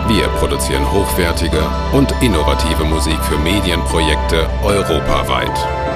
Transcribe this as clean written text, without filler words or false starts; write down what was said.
Wir produzieren hochwertige und innovative Musik für Medienprojekte europaweit.